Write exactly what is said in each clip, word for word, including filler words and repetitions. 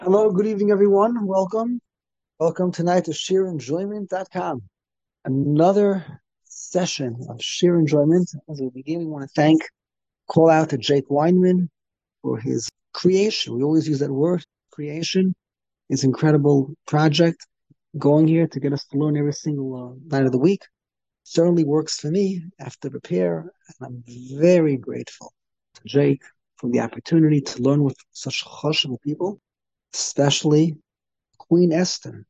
Hello, good evening, everyone. Welcome. Welcome tonight to sheer enjoyment dot com. Another session of sheer enjoyment. As we begin, we want to thank, call out to Jake Weinman for his creation. We always use that word, creation. His incredible project going here to get us to learn every single uh, night of the week. Certainly works for me. I have to prepare, and I'm very grateful to Jake for the opportunity to learn with such chashuv people, especially Queen Esther.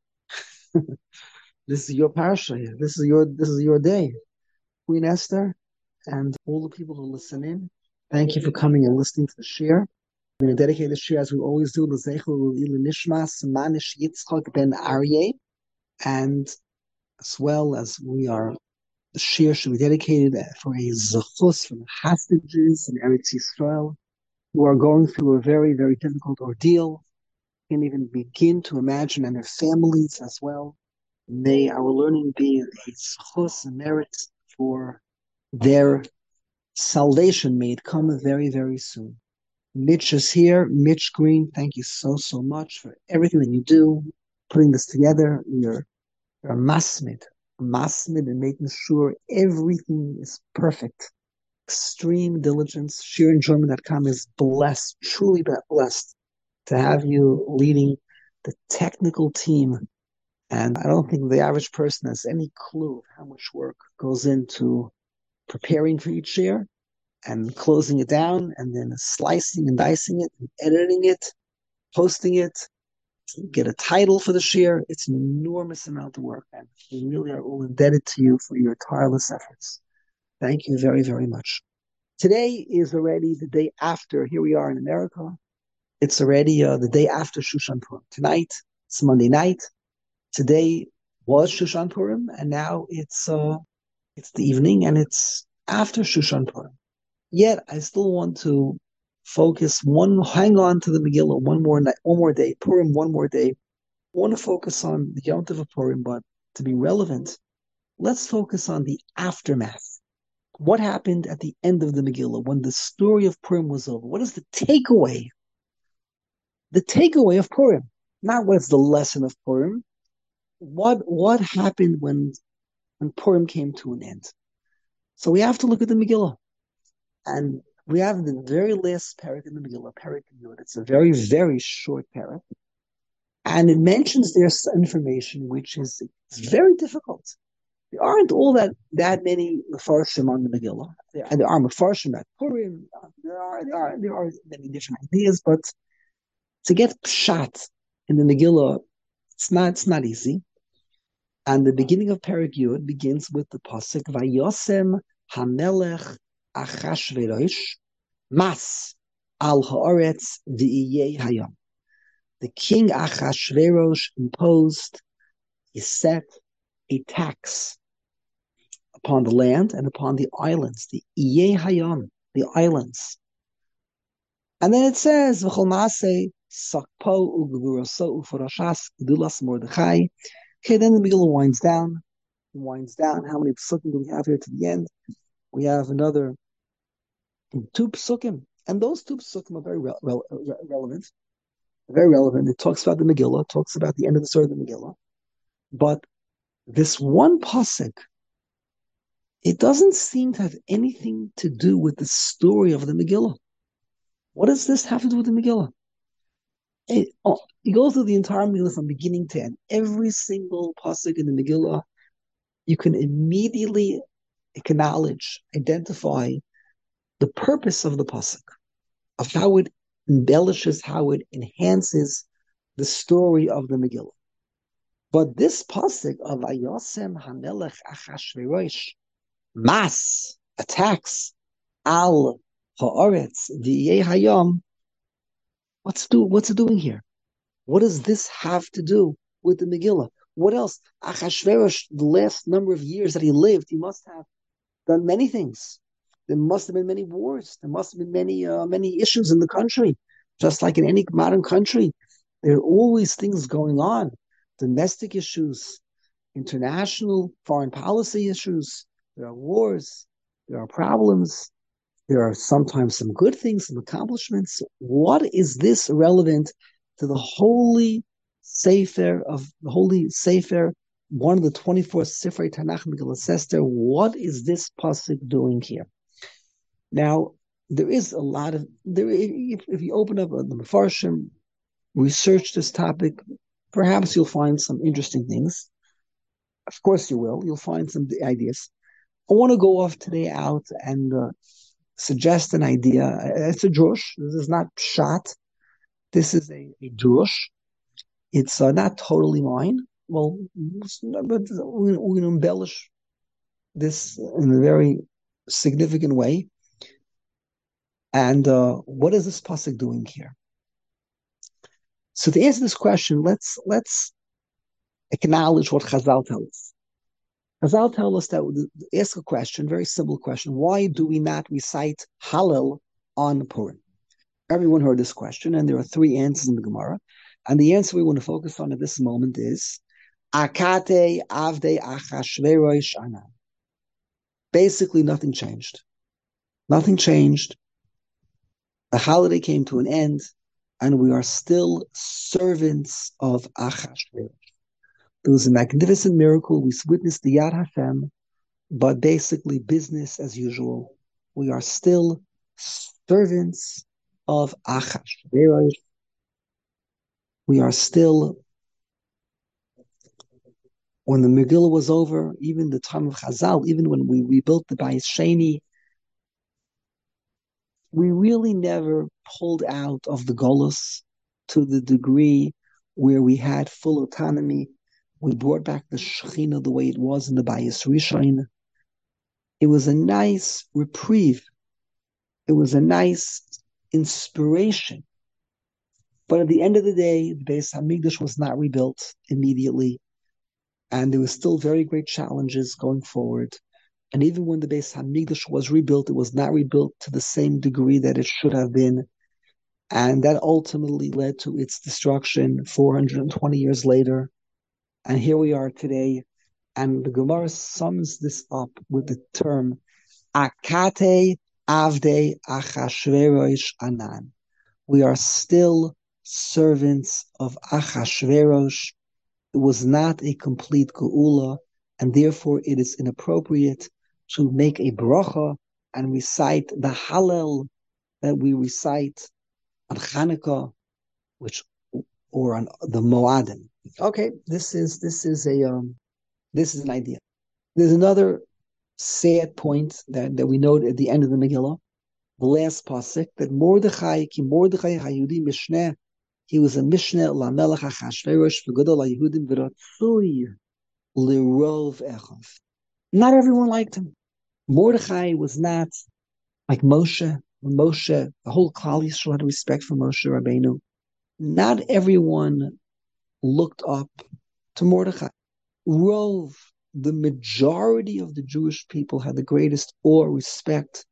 This is your parsha here. This is your this is your day. Queen Esther and all the people who listen in. Thank you for coming and listening to the shir. I'm going to dedicate the shir as we always do, L'Zeichel L'Ilu Nishmas Manish Yitzchak ben Aryeh, and as well as we are the shir should be dedicated for a zechus from the hostages in Eretz Yisrael who are going through a very very difficult ordeal. Can't even begin to imagine, and their families as well. May our learning be a schus and merit for their salvation. May it come very, very soon. Mitch is here. Mitch Green, thank you so, so much for everything that you do, putting this together. You're, you're a masmid, a masmid and making sure everything is perfect. Extreme diligence. sheer enjoyment dot com is blessed, truly blessed to have you leading the technical team. And I don't think the average person has any clue of how much work goes into preparing for each share and closing it down and then slicing and dicing it and editing it, posting it, get a title for the share. It's an enormous amount of work, and we really are all indebted to you for your tireless efforts. Thank you very, very much. Today is already the day after. Here we are in America. It's already uh, the day after Shushan Purim. Tonight, it's Monday night. Today was Shushan Purim, and now it's uh, it's the evening, and it's after Shushan Purim. Yet I still want to focus one, hang on to the Megillah one more night, one more day, Purim one more day. I want to focus on the Yom Tov of Purim, but to be relevant, let's focus on the aftermath. What happened at the end of the Megillah when the story of Purim was over? What is the takeaway? The takeaway of Purim, not what's the lesson of Purim. What what happened when when Purim came to an end? So we have to look at the Megillah, and we have the very last parak in the Megillah, parak Yud. It's a very very short parak, and it mentions there's information which is it's very difficult. There aren't all that that many mefarshim on the Megillah. There, there are mefarshim at Purim. There are there are there are many different ideas, but to get pshat in the Megillah, it's not it's not easy. And the beginning of Perek Yud begins with the pasuk Vayosem Hamelech Achashverosh Mas Al Haaretz V'iyeh Hayam. The king Achashverosh imposed, he set a tax upon the land and upon the islands, the Iyeh Hayam, the islands. And then it says V'chol Maaseh Sakpo Ugvuraso Uforashas Gedulas Mordechai. Okay, then the Megillah winds down, winds down. How many psukim do we have here to the end? We have another two psukim, and those two psukim are very re- re- relevant. Very relevant. It talks about the Megillah, it talks about the end of the story of the Megillah. But this one pasuk, it doesn't seem to have anything to do with the story of the Megillah. What does this have to do with the Megillah? It, oh, you go through the entire Megillah from beginning to end. Every single pasuk in the Megillah, you can immediately acknowledge, identify the purpose of the pasuk, of how it embellishes, how it enhances the story of the Megillah. But this pasuk of Vayosem Hamelech Achashverosh, mas, attacks, al haaretz v'iyeh hayam, what's do what's it doing here? What does this have to do with the Megillah? What else? Achashverosh, the last number of years that he lived, he must have done many things. There must have been many wars. There must have been many uh, many issues in the country. Just like in any modern country, there are always things going on. Domestic issues, international foreign policy issues. There are wars. There are problems. There are sometimes some good things, some accomplishments. What is this relevant to the holy Sefer of the holy Sefer, one of the twenty-four Sifrei Tanakh Megillas Esther. What is this pasuk doing here? Now, there is a lot of there. If, if you open up the Mefarshim, research this topic, perhaps you'll find some interesting things. Of course, you will. You'll find some ideas. I want to go off today out and uh, suggest an idea. It's a drush. This is not pshat. This is a, a drush. It's uh, not totally mine. Well, but we're going to embellish this in a very significant way. And uh, what is this pasuk doing here? So to answer this question, let's let's acknowledge what Chazal tell us. Chazal tell us that ask a question, very simple question: why do we not recite Hallel on Purim? Everyone heard this question, and there are three answers in the Gemara. And the answer we want to focus on at this moment is Akate Avde Achashverosh Anan. Basically, nothing changed. Nothing changed. The holiday came to an end, and we are still servants of Achashverosh. There was a magnificent miracle. We witnessed the Yad Hashem, but basically business as usual. We are still servants of Achashverosh. We are still, when the Megillah was over, even the time of Chazal, even when we rebuilt the Bayis Sheni, we really never pulled out of the Golus to the degree where we had full autonomy. We brought back the Shekhinah the way it was in the Bayis Rishon. It was a nice reprieve. It was a nice inspiration. But at the end of the day, the Beis Hamikdash was not rebuilt immediately. And there were still very great challenges going forward. And even when the Beis Hamikdash was rebuilt, it was not rebuilt to the same degree that it should have been. And that ultimately led to its destruction four hundred twenty years later. And here we are today. And the Gemara sums this up with the term Akate Avde Achashverosh Anan. We are still servants of Achashverosh. It was not a complete geula, and therefore it is inappropriate to make a bracha and recite the Hallel that we recite on Hanukkah, which or on the Moadim. Okay, this is this is a um, this is an idea. There's another sad point that, that we note at the end of the Megillah, the last pasuk, that Mordechai ki Mordechai Hayudi Mishneh. He was a Mishneh LaMelech HaChashverosh v'Gadol HaYehudim v'Ratzui L'Rov Echav. Not everyone liked him. Mordechai was not like Moshe. Moshe, the whole Klal Yisrael had respect for Moshe Rabbeinu. Not everyone looked up to Mordechai. Rov, the majority of the Jewish people had the greatest awe, respect,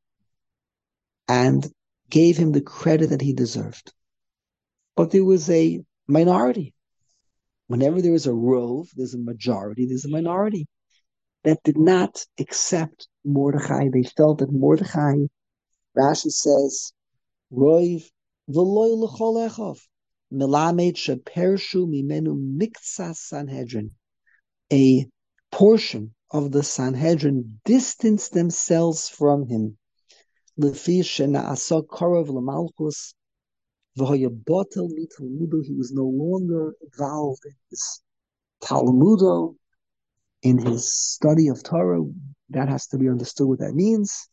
and gave him the credit that he deserved. But there was a minority. Whenever there is a rov, there's a majority, there's a minority that did not accept Mordechai. They felt that Mordechai, Rashi says, Rov v'loy l'chol echav, melamed shepershu mimenu miktsas Sanhedrin. A portion of the Sanhedrin distanced themselves from him. Lefi shena'asa korov l'malchus, he was no longer involved in his Talmudo, in his study of Torah. That has to be understood what that means.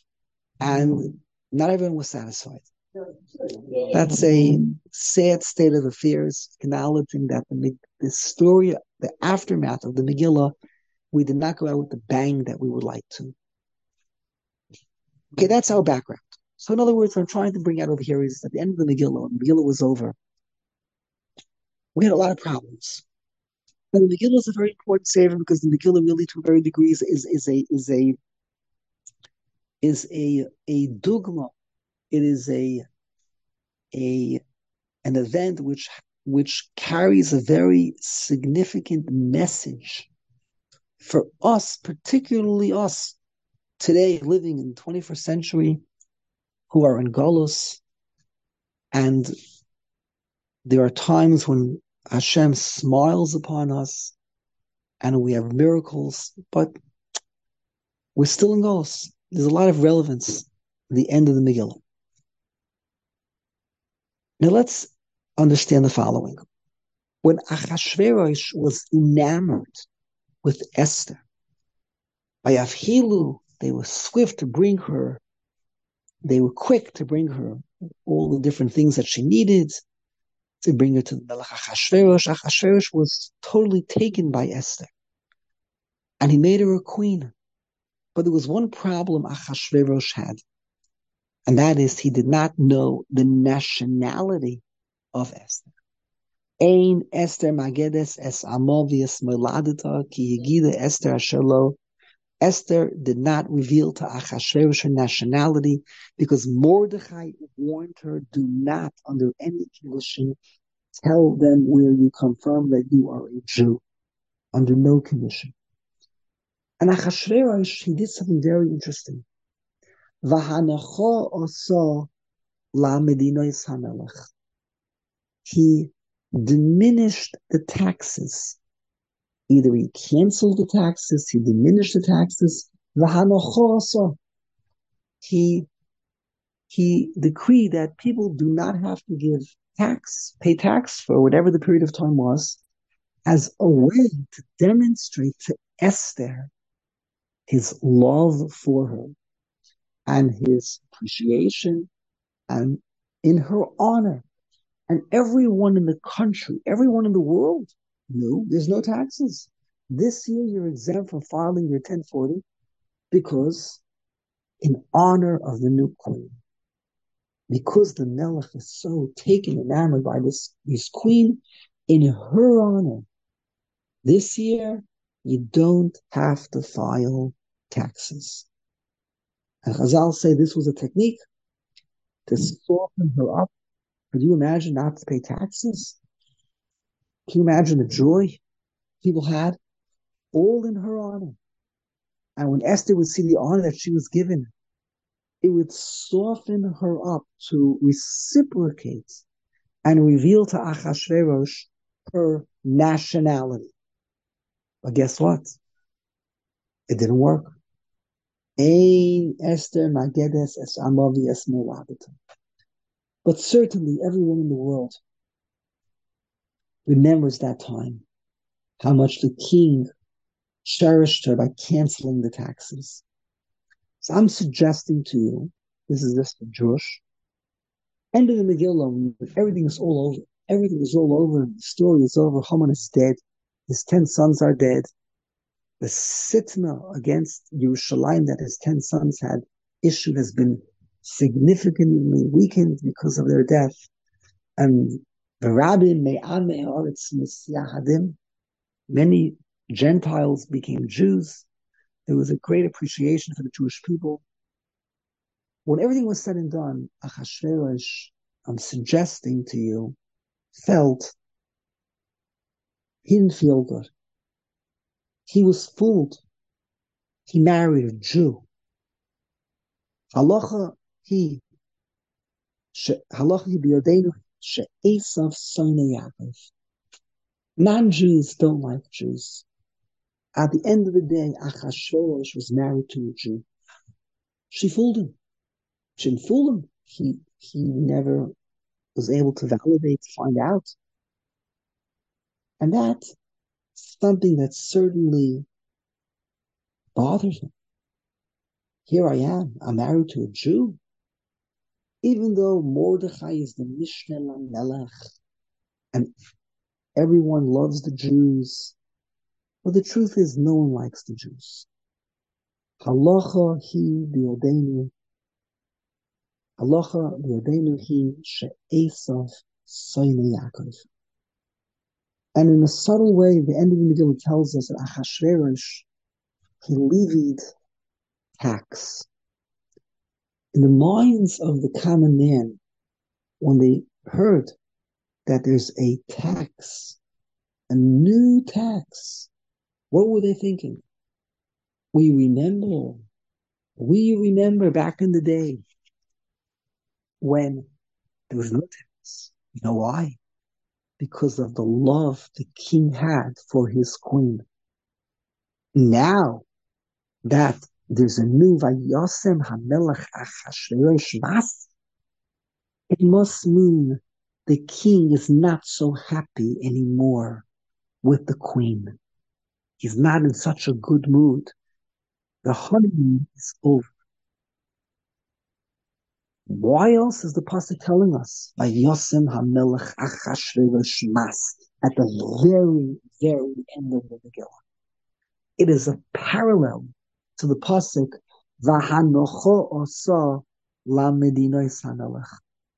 And not everyone was satisfied. That's a sad state of affairs, acknowledging that the, the story, the aftermath of the Megillah, we did not go out with the bang that we would like to. Okay, that's our background. So in other words, what I'm trying to bring out over here is at the end of the Megillah, when the Megillah was over, we had a lot of problems. But the Megillah is a very important sefer because the Megillah really, to a very degree, is, is, is a is a is a a dogma. It is a a an event which which carries a very significant message for us, particularly us today, living in the twenty-first century, who are in Golus, and There are times when Hashem smiles upon us and we have miracles, but we're still in Golos. There's a lot of relevance at the end of the Megillah. Now let's understand the following. When Achashverosh was enamored with Esther, by Avhilu, they were swift to bring her, they were quick to bring her all the different things that she needed, to bring her to the Melech Achashverosh. Achashverosh was totally taken by Esther, and he made her a queen. But there was one problem Achashverosh had, and that is he did not know the nationality of Esther. Ein Esther Magedes es Amovius Meladita ki Yigida Esther Ashelo. Esther did not reveal to Achashverosh her nationality because Mordechai warned her, do not, under any condition, tell them where you come from, that you are a Jew. Under no condition. And Achashverosh, he did something very interesting. V'hanacho oso la medinois hamelech. He diminished the taxes. Either he canceled the taxes, he diminished the taxes. V'hanacho oso. He he decreed that people do not have to give tax, pay tax for whatever the period of time was, as a way to demonstrate to Esther his love for her and his appreciation and in her honor. And everyone in the country, everyone in the world knew there's no taxes. This year you're exempt from filing your ten forty because in honor of the new queen. Because the Melech is so taken, enamored by this, this queen, in her honor, this year you don't have to file taxes. And Chazal say this was a technique to soften her up. Could you imagine not to pay taxes? Can you imagine the joy people had? All in her honor. And when Esther would see the honor that she was given, it would soften her up to reciprocate and reveal to Achashverosh her nationality. But guess what? It didn't work. Ein Esther Magedes es Amovi es Moladita. But certainly everyone in the world remembers that time, how much the king cherished her by canceling the taxes. So I'm suggesting to you, this is just for Jewish, end of the Megillah, everything is all over. Everything is all over. The story is over. Haman is dead. His ten sons are dead. The sitna against Yerushalayim that his ten sons had issued has been significantly weakened because of their death. And the rabbin me'am me'aretz misyahadim, many Gentiles became Jews. There was a great appreciation for the Jewish people. When everything was said and done, Achashverosh, I'm suggesting to you, felt he didn't feel good. He was fooled. He married a Jew. Halacha he, halacha he biyodenu she'esav sonei Yaakov. Non-Jews don't like Jews. At the end of the day, Achashverosh was married to a Jew. She fooled him. She didn't fool him. He he never was able to validate, to find out. And that's something that certainly bothers him. Here I am. I'm married to a Jew. Even though Mordechai is the Mishneh LaMelech and everyone loves the Jews, but the truth is no one likes the Jews. Halacha hi biyodenu. Halacha biyodenu hi she'esav sonei Yaakov. And in a subtle way, the end of the Megillah tells us that Achashverosh, he levied tax. In the minds of the common man, when they heard that there's a tax, a new tax, what were they thinking? We remember, we remember back in the day when there was no tax. You know why? because of the love the king had for his queen. Now that there's a new Vayosem HaMelech Achashverosh Mas, it must mean the king is not so happy anymore with the queen. He's not in such a good mood. The honeymoon is over. Why else is the pasuk telling us? Vayosem HaMelech Achashverosh Mas, at the very, very end of the Megillah. It is a parallel to the pasuk V'hanocho osa lamedinois hamelech.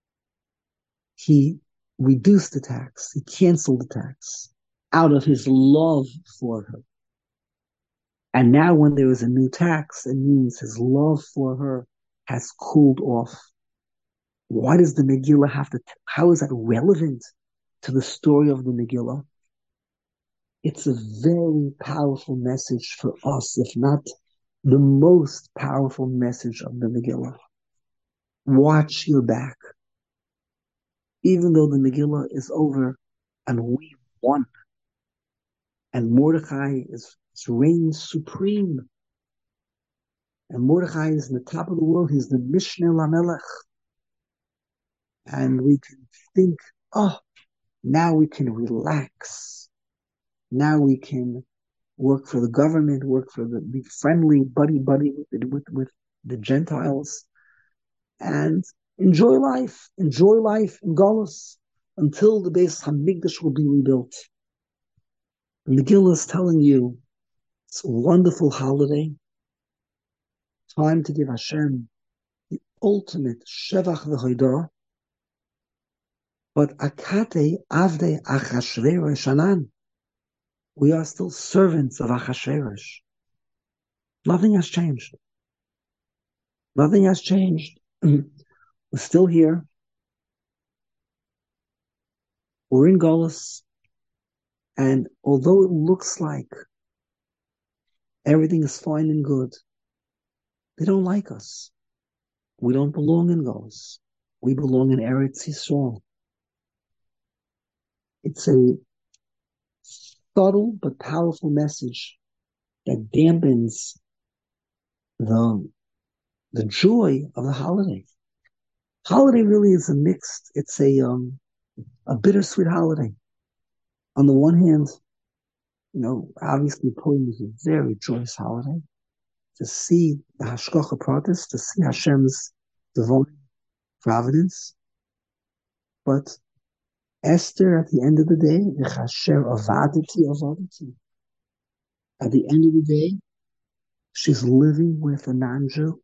He reduced the tax. He canceled the tax out of his love for her. And now, when there is a new tax, it means his love for her has cooled off. Why does the Megillah have to? How is that relevant to the story of the Megillah? It's a very powerful message for us, if not the most powerful message of the Megillah. Watch your back. Even though the Megillah is over and we won, and Mordechai is, is reigns supreme, and Mordechai is in the top of the world, he's the Mishneh Lamelech, and we can think, oh, now we can relax. Now we can work for the government, work for the, be friendly, buddy buddy with, with, with the Gentiles, and enjoy life, enjoy life in Golus until the Beis Hamikdash will be rebuilt. The Megillah is telling you it's a wonderful holiday, time to give Hashem the ultimate Shevach v'Hodah, but Akate Avdei Achashverosh Anan, we are still servants of Achashverosh. Nothing has changed. Nothing has changed. We're still here. We're in Golus. And although it looks like everything is fine and good, they don't like us. We don't belong in Golus. We belong in Eretz Yisrael. It's a subtle but powerful message that dampens the, the joy of the holiday. Holiday really is a mixed, it's a um, a bittersweet holiday. On the one hand, you know, obviously Purim is a very joyous holiday. To see the Hashgacha Pratis, to see Hashem's divine providence. But Esther, at the end of the day, the Chasher Avadati Avadati. At the end of the day, she's living with a non-Jew.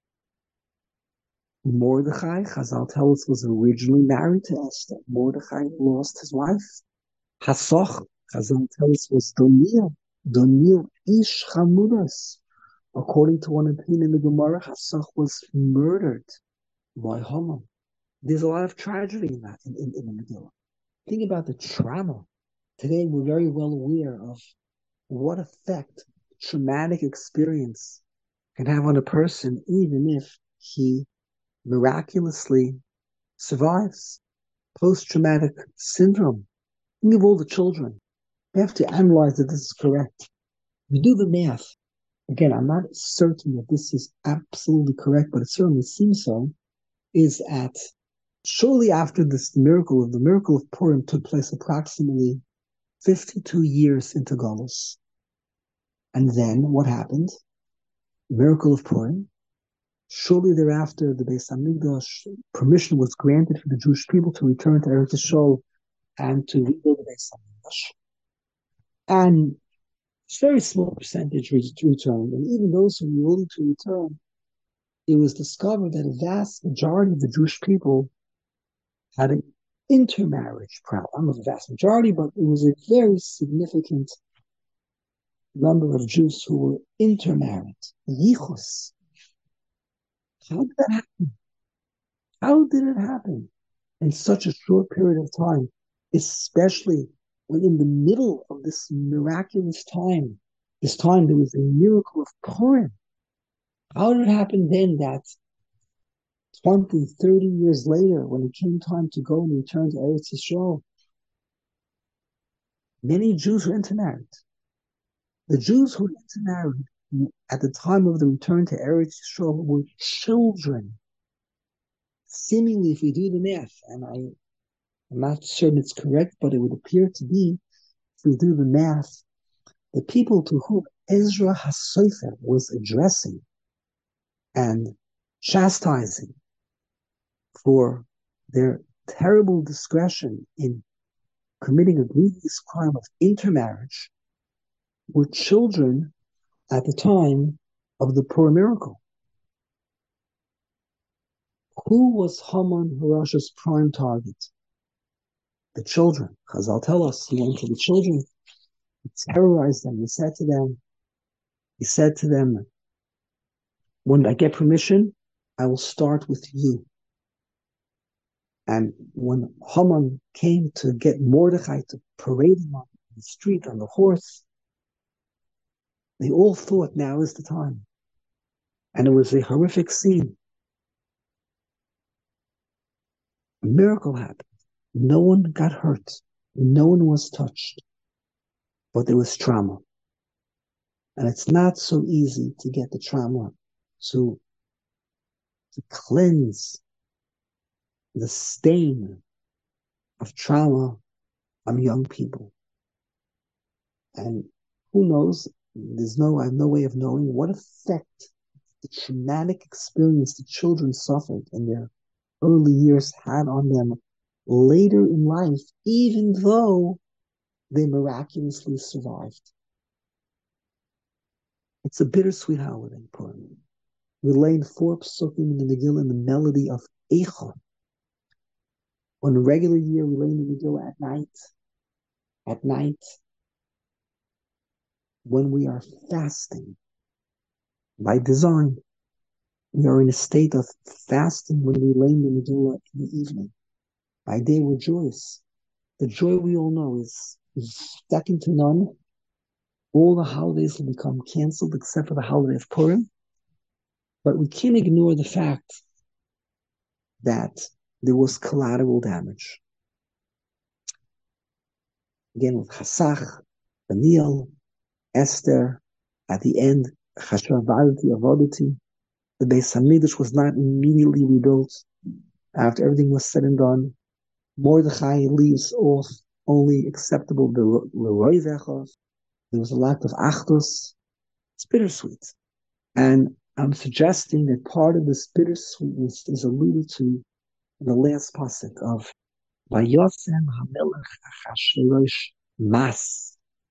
Mordechai, Chazal tells us, was originally married to Esther. Mordechai lost his wife. Hasoch, Chazal tells us, was Donir. Donir Ish Chamudas. According to one opinion in the Gemara, Hasoch was murdered by Haman. There's a lot of tragedy in that, in, in, in the Megillah. Think about the trauma. Today, we're very well aware of what effect traumatic experience can have on a person, even if he miraculously survives post-traumatic syndrome. Think of all the children. We have to analyze that this is correct. We do the math. Again, I'm not certain that this is absolutely correct, but it certainly seems so, is at shortly after this miracle of the miracle of Purim took place approximately fifty-two years into Golus. And then what happened? Miracle of Purim. Shortly thereafter, the Beis Hamikdash, permission was granted for the Jewish people to return to Eretz Yisrael and to rebuild the Beis Hamikdash. And a very small percentage returned. And even those who were willing to return, it was discovered that a vast majority of the Jewish people had an intermarriage problem. Not a vast majority, but it was a very significant number of Jews who were intermarried. Yichus. How did that happen? How did it happen in such a short period of time, especially when in the middle of this miraculous time, this time there was a miracle of Purim? How did it happen then that twenty, thirty years later, when it came time to go and return to Eretz Yisrael, Many Jews were intermarried. The Jews who were intermarried at the time of the return to Eretz Yisrael were children. Seemingly, if we do the math, and I, I'm not certain it's correct, but it would appear to be, if we do the math, the people to whom Ezra HaSofer was addressing and chastising for their terrible discretion in committing a grievous crime of intermarriage were children at the time of the Purim miracle. Who was Haman Harash's prime target? The children. Chazal tell us he went to the children, he terrorized them, he said to them, he said to them, when I get permission, I will start with you. And when Haman came to get Mordechai to parade him on the street on the horse, they all thought now is the time. And it was a horrific scene. A miracle happened. No one got hurt. No one was touched. But there was trauma. And it's not so easy to get the trauma to, to cleanse the stain of trauma on young people. And who knows, there's no, I have no way of knowing what effect the traumatic experience the children suffered in their early years had on them later in life, even though they miraculously survived. It's a bittersweet holiday, Purim. We learn four psukim in the Megillah in the melody of Eicha. On a regular year, we learn the Megillah at night. At night, when we are fasting, by design, we are in a state of fasting when we learn the Megillah in the evening. By day, we're joyous. The joy we all know is, is second to none. All the holidays will become canceled except for the holiday of Purim. But we can't ignore the fact that there was collateral damage. Again, with Hasach, Daniel, Esther, at the end, Chashavadati, Avodati, the Beis Hamikdash was not immediately rebuilt after everything was said and done. Mordechai leaves off only acceptable Leroy Vechov. There was a lack of Achdus. It's bittersweet. And I'm suggesting that part of this bittersweetness is alluded to in the last pasuk of Vayosem HaMelech Achashverosh Mas.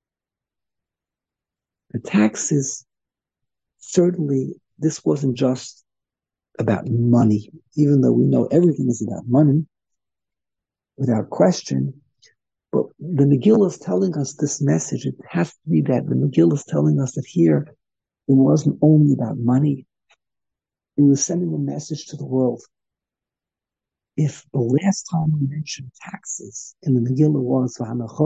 The taxes, certainly, this wasn't just about money, even though we know everything is about money, without question. But the Megillah is telling us this message. It has to be that the Megillah is telling us that here it wasn't only about money. It was sending a message to the world. If the last time we mentioned taxes in the Megillah was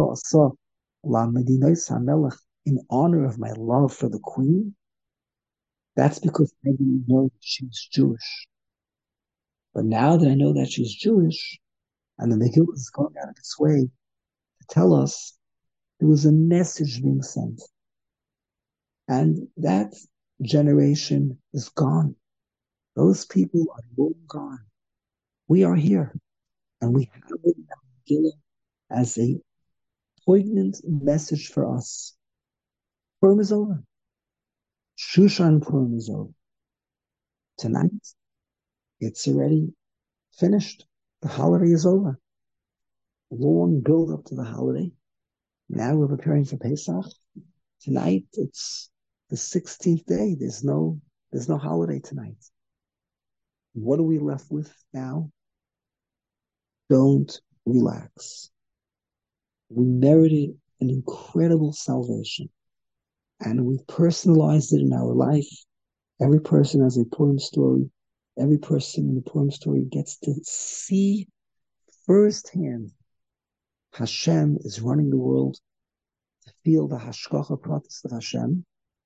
in honor of my love for the queen, that's because I didn't know that she's Jewish. But now that I know that she's Jewish, and the Megillah is going out of its way to tell us there was a message being sent. And that generation is gone. Those people are long gone. We are here. And we have it in the Megillah as a poignant message for us. Purim is over. Shushan Purim is over. Tonight, it's already finished. The holiday is over. Long build up to the holiday. Now we're preparing for Pesach. Tonight, it's the sixteenth day. There's no, there's no holiday tonight. What are we left with now? Don't relax. We merited an incredible salvation, and we personalized it in our life. Every person has a Purim story. Every person in the Purim story gets to see firsthand Hashem is running the world, to feel the hashgacha pratis of Hashem.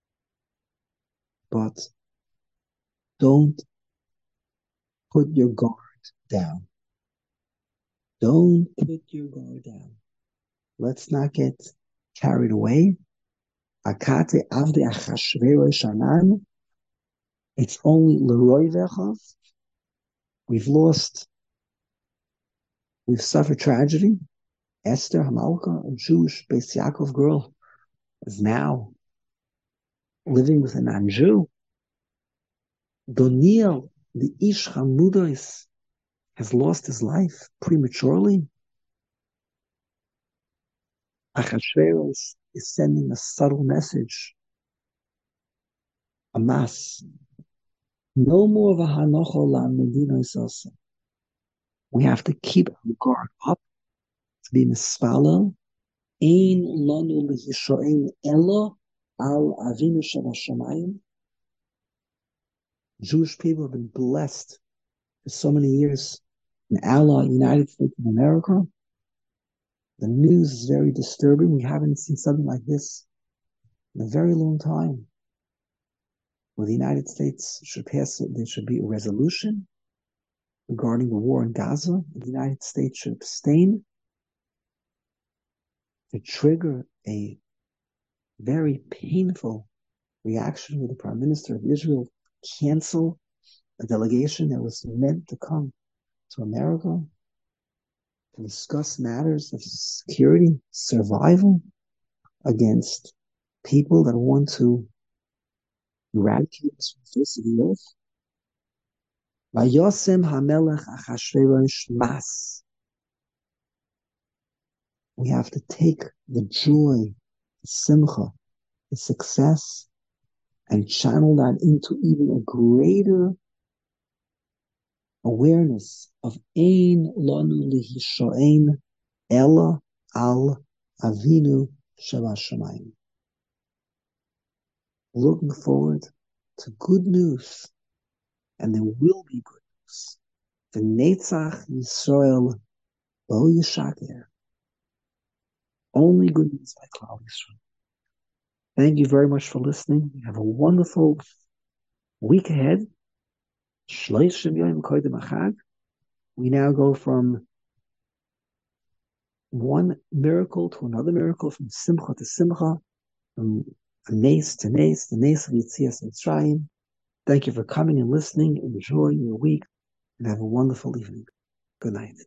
But don't put your guard down. Don't put your guard down. Let's not get carried away. Akate avde achashverosh shanan. It's only leroy vechov. We've lost, we've suffered tragedy. Esther Hamalka, a Jewish Beis Yaakov girl, is now living with a non-Jew. Doniel, the Ish Hamudos, has lost his life prematurely. Achashverosh is sending a subtle message, a mass. No more of a hanocholam medina isasa. We have to keep our guard up to be mispalel. Ein lanu liyishoen elo al avinu shabashamayim. Jewish people have been blessed for so many years. An ally, United States of America. The news is very disturbing. We haven't seen something like this in a very long time. Where the United States should pass, there should be a resolution regarding the war in Gaza. The United States should abstain to trigger a very painful reaction with the Prime Minister of Israel cancel a delegation that was meant to come to America to discuss matters of security, survival against people that want to eradicate us from the face of the earth. Vayosem hamelech Achashverosh mas. We have to take the joy, the simcha, the success, and channel that into even a greater awareness of Ein Lanu Lihishoen Ella Al Avinu Shabashamayim. Looking forward to good news, and there will be good news. The Netzach Yisrael Bo Yishaker. Only good news by Klal Yisrael. Thank you very much for listening. Have a wonderful week ahead. We now go from one miracle to another miracle, from simcha to simcha, from nes to nes, the nes of Yitzias Mitzrayim. Thank you for coming and listening. Enjoy your week and have a wonderful evening. Good night.